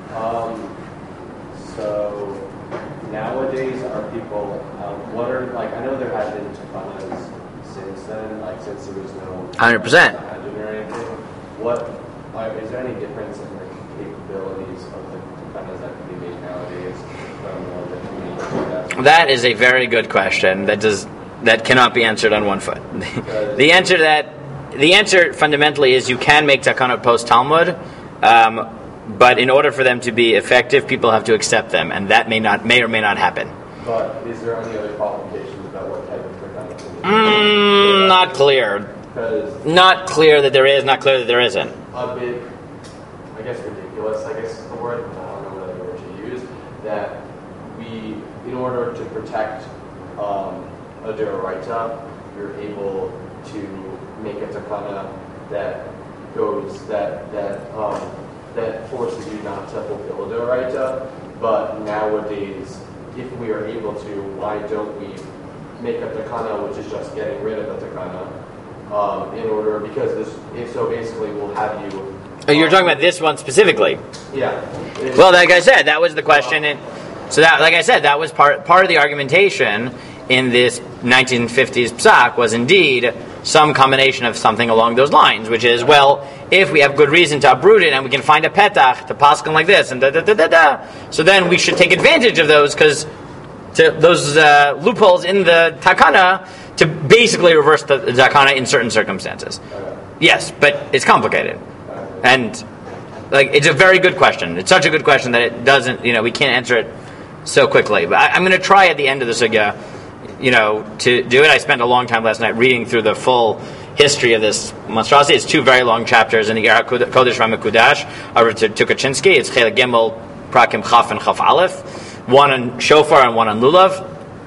So nowadays, are people? What are like? I know there have been Takanas since then, like since there was no 100%. or anything. What is there any difference in the capabilities of the Takanas that can be made nowadays from the community? That is a very good question. That cannot be answered on one foot. The answer fundamentally is you can make takanot post Talmud, but in order for them to be effective, people have to accept them, and that may or may not happen. But is there any other qualifications about what type of takanot? Not clear. Not clear that there is. Not clear that there isn't. A bit, I guess, ridiculous. I guess is the word. I don't know what other word to use. That we, in order to protect a deoraita, you're able to make a takana that goes that forces you not to fulfill a deoraita. But nowadays, if we are able to, why don't we make a takana which is just getting rid of the takana? So basically we'll have you. Oh, you're talking about this one specifically. Yeah. Well, like I said, that was the question, so that, like I said, that was part of the argumentation in this 1950s psak was indeed some combination of something along those lines, which is, well, if we have good reason to uproot it and we can find a petach to paskin like this and so then we should take advantage of those those loopholes in the takana to basically reverse the takana in certain circumstances. Yes, but it's complicated, and it's a very good question. It's such a good question that it doesn't, we can't answer it so quickly. But I'm going to try at the end of the sugya, to do it. I spent a long time last night reading through the full history of this monstrosity. It's 2 very long chapters in the Ger HaKodesh Ramekudash over to Tukachinsky. It's Chelek Gimel, Prakim Chaf and Chaf Aleph, one on shofar and one on lulav.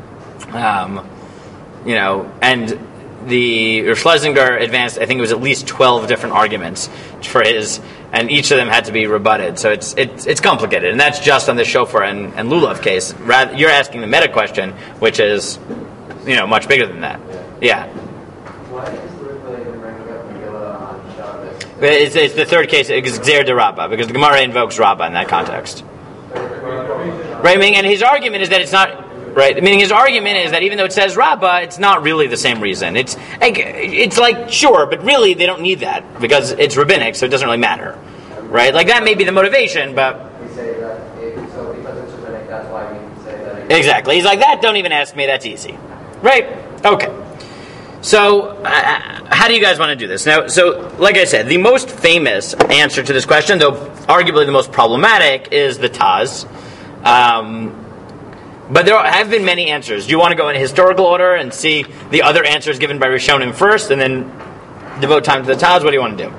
And the Schlesinger advanced, I think it was at least 12 different arguments for his, and each of them had to be rebutted. So it's complicated, and that's just on the shofar and lulav case. You're asking the meta question, which is, much bigger than that. Yeah. Why is the Ritva even bringing up Megillah on Shabbos? It's the third case, Gzer de Rabbah, because the Gemara invokes Rabbah in that context. Right, and his argument is that it's not. Right, meaning his argument is that even though it says Rabbah, it's not really the same reason. It's like sure, but really they don't need that because it's rabbinic, so it doesn't really matter. Right, like that may be the motivation, but we say that so because it's rabbinic, that's why we say that. Exactly, he's like that. Don't even ask me. That's easy. Right? Okay. So, how do you guys want to do this? Now, so, like I said, the most famous answer to this question, though arguably the most problematic, is the Taz. But there have been many answers. Do you want to go in historical order and see the other answers given by Rishonim first, and then devote time to the Taz? What do you want to do?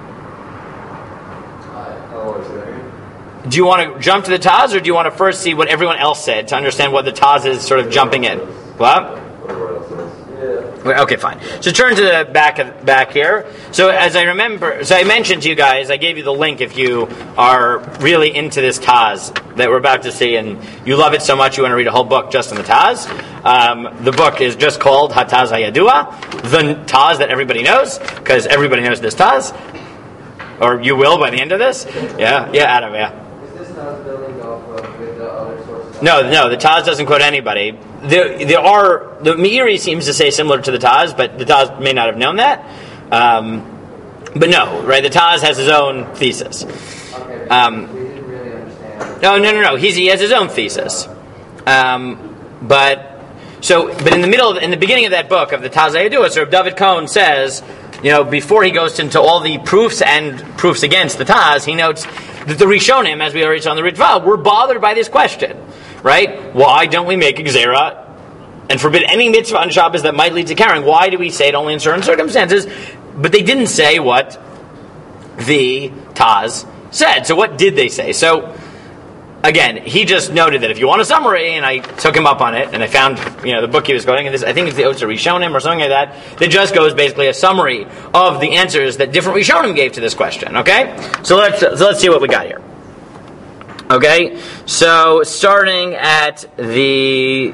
Do you want to jump to the Taz, or do you want to first see what everyone else said to understand what the Taz is sort of jumping in? What? Okay, fine. So turn to the back here. So as I remember, I mentioned to you guys, I gave you the link if you are really into this Taz that we're about to see, and you love it so much you want to read a whole book just on the Taz. The book is just called HaTaz HaYadua, the Taz that everybody knows, because everybody knows this Taz, or you will by the end of this. Yeah, Adam, yeah. Is this Taz building off of with the other sources? No, the Taz doesn't quote anybody. The Meiri seems to say similar to the Taz, but the Taz may not have known that. But no, right? The Taz has his own thesis. Okay, we didn't really understand. No. He has his own thesis. But in the beginning of that book of the Taz HaYadua, so David Cohen says, before he goes into all the proofs and proofs against the Taz, he notes that the Rishonim, as we already saw in the Ritva, were bothered by this question. Right? Why don't we make a Gzera and forbid any mitzvah on Shabbos that might lead to carrying? Why do we say it only in certain circumstances? But they didn't say what the Taz said. So what did they say? So again, he just noted that if you want a summary, and I took him up on it, and I found the book he was quoting, and this, I think it's the Otzer Rishonim or something like that just goes basically a summary of the answers that different Rishonim gave to this question. Okay, so let's see what we got here. Okay, so starting at the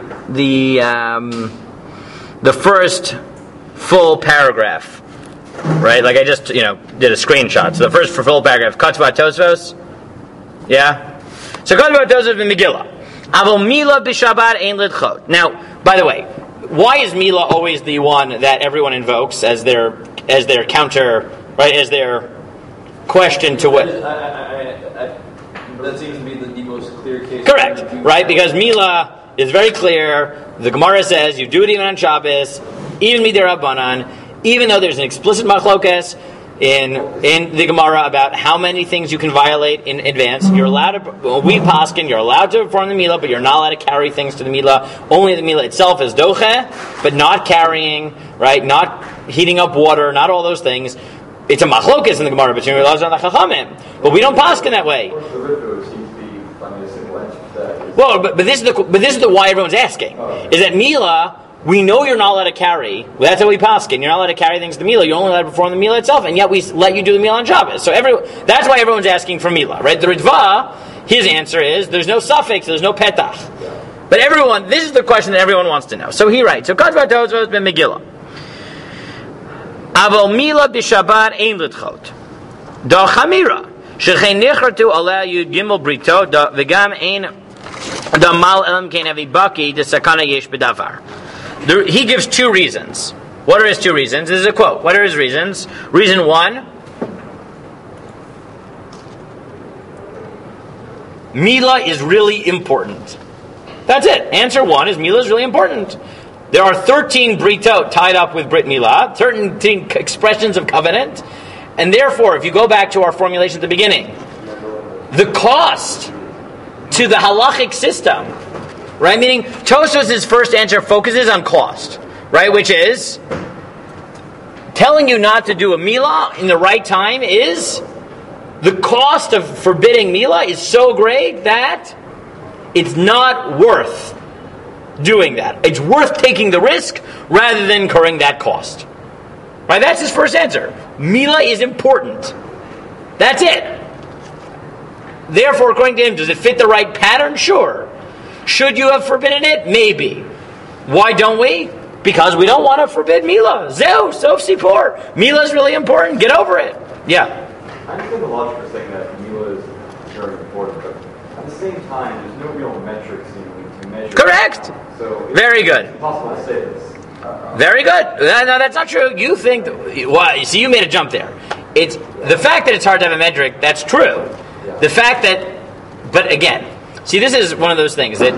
first full paragraph, right? Like I just did a screenshot. So the first full paragraph, Katzvat Tosfos, yeah. So Katzvat Tosfos in Megillah, Avol Mila b'Shabbat ein lidchot. Now, by the way, why is Mila always the one that everyone invokes as their counter, right? As their question to what? That seems to be the most clear case. Correct, right? Because Mila is very clear. The Gemara says you do it even on Shabbos, even midirabanan, even though there's an explicit machlokes in the Gemara about how many things you can violate in advance. You're allowed to, we paskin, you're allowed to perform the Mila, but you're not allowed to carry things to the Mila. Only the Mila itself is doche, but not carrying, right? Not heating up water, not all those things. It's a machlokes in the Gemara between Rav and the Chachamim, but we don't paskin that way. Well, but this is the why everyone's asking. Is that Mila, we know you're not allowed to carry. Well, that's how we paskin. You're not allowed to carry things to Mila. You're only allowed to perform the Mila itself, and yet we let you do the Mila on Shabbos. So that's why everyone's asking for Mila, right? The Ritva, his answer is there's no suffix, there's no petach. But this is the question that everyone wants to know. So he writes, so Katzvat Tosfos ben Megillah. Avol Mila b'Shabbat ein lidchot. Da chamira. Shechein nichartu aleh yud gimel brito v'gam ein da mal elam kein avi baki de sakana yesh b'davar. He gives two reasons. What are his two reasons? This is a quote. What are his reasons? Reason one, Mila is really important. That's it. Answer one is Mila is really important. There are 13 britot tied up with Brit Milah, 13 expressions of covenant, and therefore, if you go back to our formulation at the beginning, the cost to the halachic system, right? Meaning, Tosfos' first answer focuses on cost, right? Which is, telling you not to do a Milah in the right time is, the cost of forbidding Milah is so great that it's not worth doing that. It's worth taking the risk rather than incurring that cost. Right? That's his first answer. Mila is important. That's it. Therefore, according to him, does it fit the right pattern? Sure. Should you have forbidden it? Maybe. Why don't we? Because we don't want to forbid Mila. Zeu, sof sipor. Mila is really important. Get over it. Yeah. I understand the logic for saying that Mila is very important, but at the same time, there's no real metrics to measure. Correct. So very good. It's impossible to say this. Very good. No, that's not true. You think see, you made a jump there. It's the fact that it's hard to have a metric. That's true. Yeah. The fact that, but again, see, this is one of those things that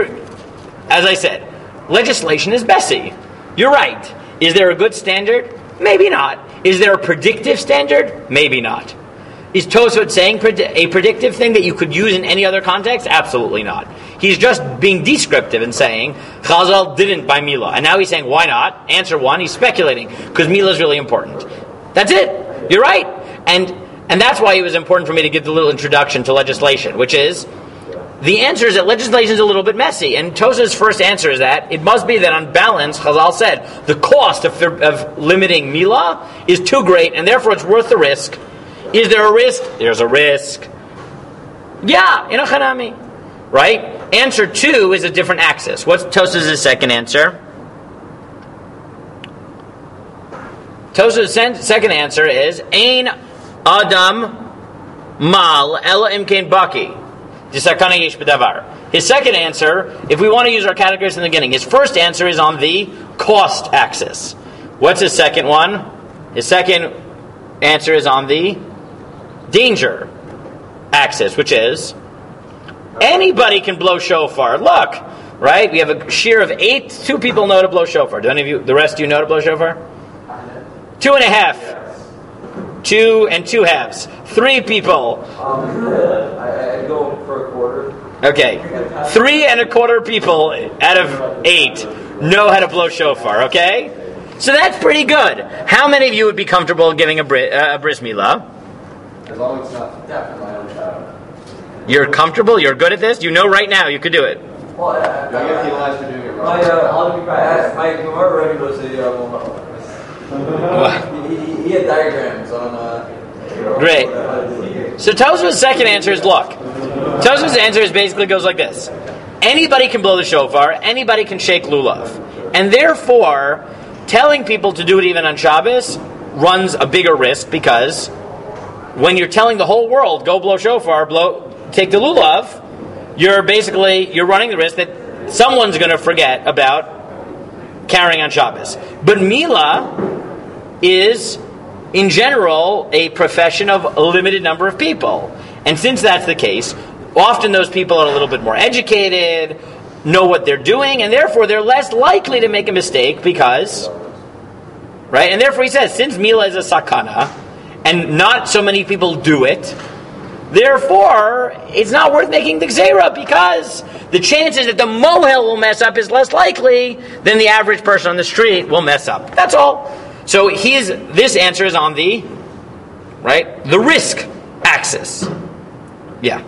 as I said, legislation is messy. You're right. Is there a good standard? Maybe not. Is there a predictive standard? Maybe not. Is Tosfot saying a predictive thing that you could use in any other context? Absolutely not. He's just being descriptive and saying, Chazal didn't by Mila. And now he's saying, why not? Answer one, he's speculating, because Mila is really important. That's it. You're right. And that's why it was important for me to give the little introduction to legislation, which is, the answer is that legislation is a little bit messy. And Tosaf's first answer is that it must be that on balance, Chazal said, the cost of limiting Mila is too great, and therefore it's worth the risk. Is there a risk? There's a risk. Yeah, in a chanami. Right? Answer two is a different axis. What's Tosaf's second answer? Tosaf's second answer is Ein Adam Mal Ela Imkein Baki Disakana Yesh B'Davar. His second answer, if we want to use our categories in the beginning, his first answer is on the cost axis. What's his second one? His second answer is on the danger axis, which is anybody can blow shofar. Look, right? We have a shear of 8. 2 people know to blow shofar. Do any of you, the rest of you know to blow shofar? 2.5. 2 and 2 halves. 3 people. I go for a quarter. Okay. 3 1/4 people out of 8 know how to blow shofar, okay? So that's pretty good. How many of you would be comfortable giving a bris milah? As long as it's not deaf in my own child. You're comfortable? You're good at this? You know right now you could do it. Well, Do I get penalized for doing it wrong? my Gemara Rebbe was he had diagrams on. Great. So Tosfos' second answer is look. Tosfos' answer is basically goes like this. Anybody can blow the shofar, anybody can shake lulav. And therefore, telling people to do it even on Shabbos runs a bigger risk because when you're telling the whole world, go blow shofar, take the lulav, you're running the risk that someone's going to forget about carrying on Shabbos. But Mila is, in general, a profession of a limited number of people. And since that's the case, often those people are a little bit more educated, know what they're doing, and therefore they're less likely to make a mistake because, right? And therefore he says, since Mila is a sakana, and not so many people do it, therefore it's not worth making the gzeira because the chances that the mohel will mess up is less likely than the average person on the street will mess up. That's all. So this answer is on the risk axis. Yeah.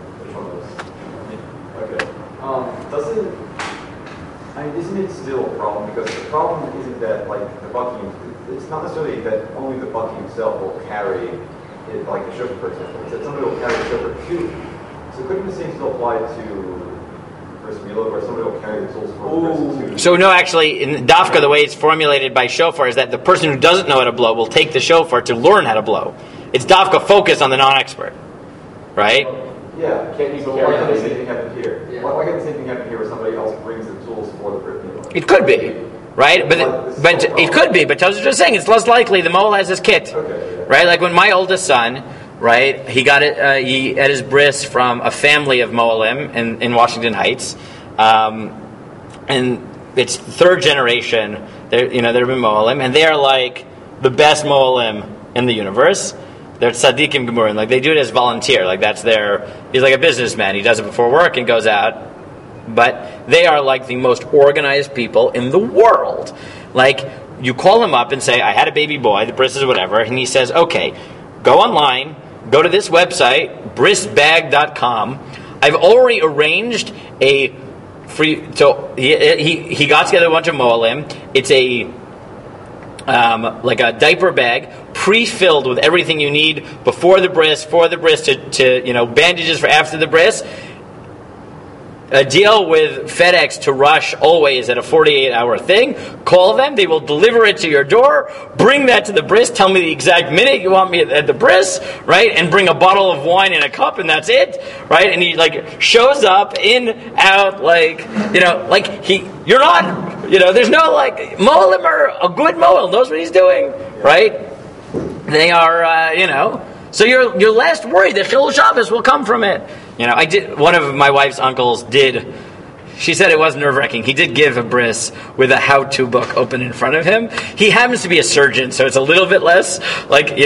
Okay. Isn't it still a problem? Because the problem isn't that the bucky. It's not necessarily that only the bucky himself will carry it, like the shofar, for example. It's that somebody will carry the shofar too. So couldn't the same still apply to Bris Milah, where somebody will carry the tools for the Bris too? So no, actually, in Dafka, the way it's formulated by shofar is that the person who doesn't know how to blow will take the shofar to learn how to blow. It's Dafka focused on the non-expert, right? Yeah. Can't you? So why can't the same thing happen here? Yeah. Why can't the same thing happen here where somebody else brings the tools for the Bris Milah? It could be, right? But it could be. But Tosfos is just saying it's less likely the mohel has his kit, right? Like when my oldest son, right, he got it. He had his bris from a family of mohelim in Washington Heights, and it's third generation. They've been mohelim, and they are like the best mohelim in the universe. They're tzaddikim gemurim, like they do it as volunteer. Like he's like a businessman. He does it before work and goes out. But they are like the most organized people in the world. Like, you call him up and say, I had a baby boy, the bris is whatever, and he says, okay, go online, go to this website, brisbag.com. I've already arranged a free, so he got together a bunch of mohelim. It's like a diaper bag, pre-filled with everything you need before the bris, for the bris, to bandages for after the bris. A deal with FedEx to rush always at a 48-hour thing. Call them. They will deliver it to your door. Bring that to the bris. Tell me the exact minute you want me at the bris, right? And bring a bottle of wine in a cup, and that's it, right? And he shows up in, out, you're not, there's no mohelim are a good mohel knows what he's doing, right? They are, So you're less worried that Chilul Shabbos will come from it. One of my wife's uncles did. She said it was nerve-wracking. He did give a bris with a how-to book open in front of him. He happens to be a surgeon, so it's a little bit less You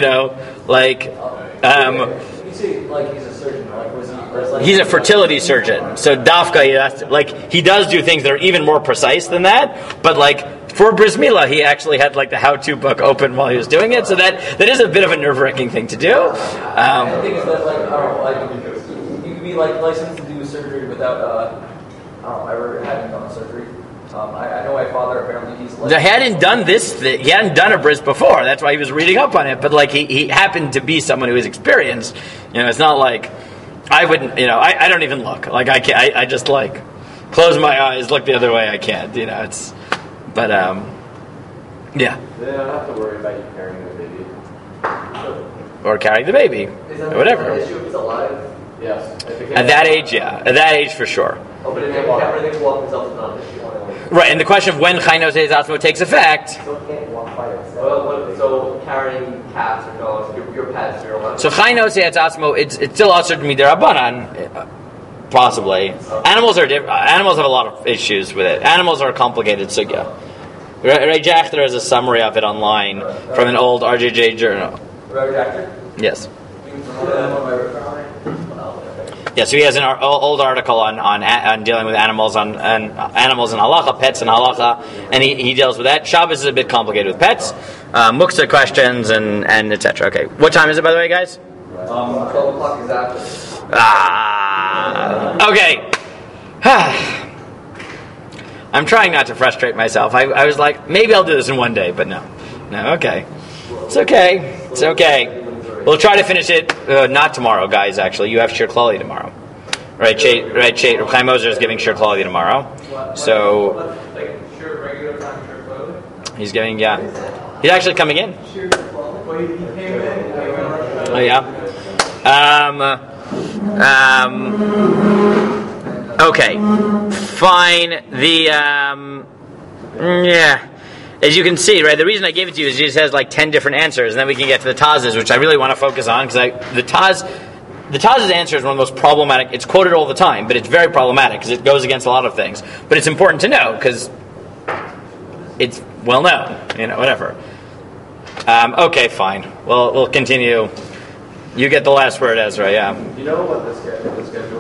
say he's a surgeon, he's a fertility surgeon. So Dafka, he does do things that are even more precise than that. But for Bris Milah, he actually had the how-to book open while he was doing it. So that is a bit of a nerve-wracking thing to do. The thing is that you could be licensed to do surgery without ever having done surgery. I know my father apparently he's. He hadn't done this. He hadn't done a bris before. That's why he was reading up on it. But he happened to be someone who was experienced. It's not like I wouldn't. I don't even look. I can't. I just close my eyes, look the other way. I can't. It's. But yeah. They don't have to worry about you carrying the baby. Or carrying the baby, or whatever. Is that issue if it's alive? Yes. At that age, yeah. At that age, for sure. Oh, but if they can't walk themselves, it's not an issue. Right, and the question of when Chai Nosei Atzmo takes effect. Still can't walk by itself. So carrying cats or dogs, your pets, your allowed. So Chai Nosei Atzmo, it's still also midirabanan, possibly. Animals are different. Animals have a lot of issues with it. Animals are a complicated sugya. Ray Jachter has a summary of it online from an old RJJ journal. Ray Jachter? Yes. Yeah, so he has an old article on dealing with animals animals in halacha, pets in halacha, and he deals with that. Shabbos is a bit complicated with pets, muktzah questions and etc. Okay, what time is it by the way, guys? 12 o'clock exactly. Okay. I'm trying not to frustrate myself. I was like, maybe I'll do this in one day, but no. No, okay. It's okay. It's okay. We'll try to finish it not tomorrow, guys, actually. You have Shir Klali tomorrow. Right, Reb Chaim Moser is giving Shir Klali tomorrow. So, Like, sure, regular time, sure, clothing? he's giving, yeah. He's actually coming in. Well, he came in, Oh, yeah. Okay. Fine. Yeah. As you can see, right, the reason I gave it to you is it just has like 10 different answers, and then we can get to the Taz's, which I really want to focus on, because the Taz's answer is one of the most problematic. It's quoted all the time, but it's very problematic because it goes against a lot of things. But it's important to know because it's well known, whatever. Okay, fine. Well, we'll continue. You get the last word, Ezra, yeah. You know what the schedule